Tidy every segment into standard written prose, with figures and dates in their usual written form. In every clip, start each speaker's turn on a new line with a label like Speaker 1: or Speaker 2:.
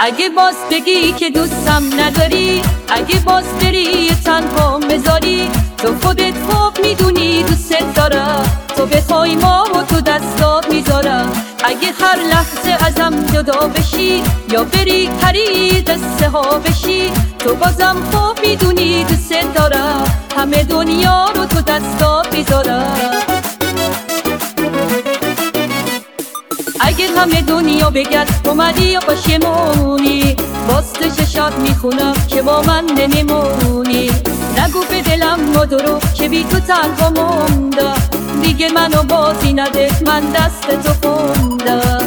Speaker 1: اگه باز بگی که دوستم نداری، اگه باز بری تنها مزاری، تو خودت خوب میدونی دوست دارم، تو بخوای ما و تو دستات میذارم. اگه هر لحظه ازم جدا بشی یا بری پری قصه ها بشی، تو بازم خوب میدونی دوست دارم، همه دنیا رو تو دستات میذارم. اگه همه دنیا بگرد اومدی یا پشیمونی، باز تو چشات میخونم که با من نمیمونی. نگو به دلم مدرو که بی تو تنها موندم، دیگه منو بازی نده من دست تو خوندم.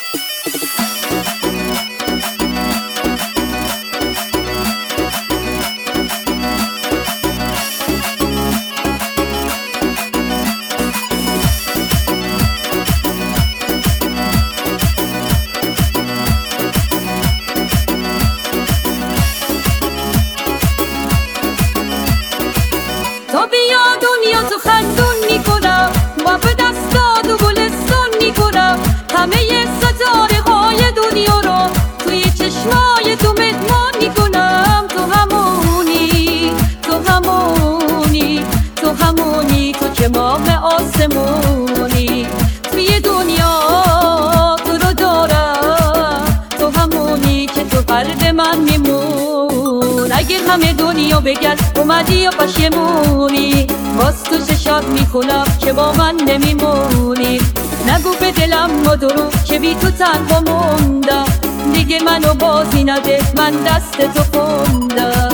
Speaker 1: تو بیا دنیا تو خندون میکنم، و به دستات و گلستون میکنم، همه ستاره های دنیا رو توی چشمای تو مهمان میکنم. تو همونی، تو همونی، تو همونی، تو که ماه آسمونی، توی دنیا تو رو دارم، تو همونی که تو قلب من میمون. اگه همه دنیا بگرد اومدی یا پشیمونی، باز تو چشات میخونم که با من نمیمونی. نگو به دلم مدرو که بی تو تنها موندم، دیگه منو بازی نده من دست تو خوندم.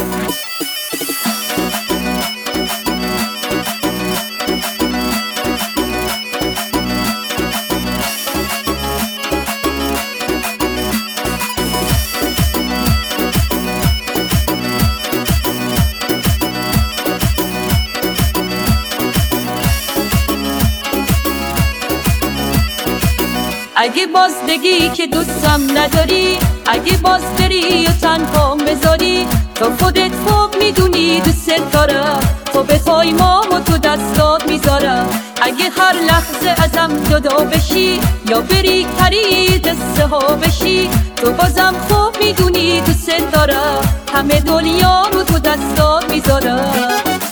Speaker 1: اگه باز بگی که دوستم نداری، اگه باز بری و تنها بذاری، تو خودت خوب میدونی دوست دارم، تو بخوای ما و تو دستات میذارم. اگه هر لحظه ازم جدا بشی یا بری پری قصه ها بشی، تو بازم خوب میدونی دوست دارم، همه دنیا رو تو دستات میذارم.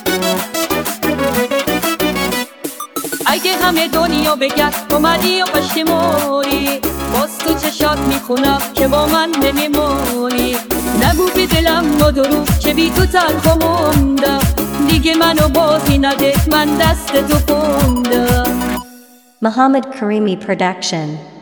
Speaker 1: اگه همه دنیا بگرد اومدی و پشیمونی، باز تو چشات میخونم که با من نمیمونی. نگو به دلم مدرو که بی تو تنها موندم، دیگه منو بازی نده من دست تو خوندم.
Speaker 2: Muhammad Karimi Production.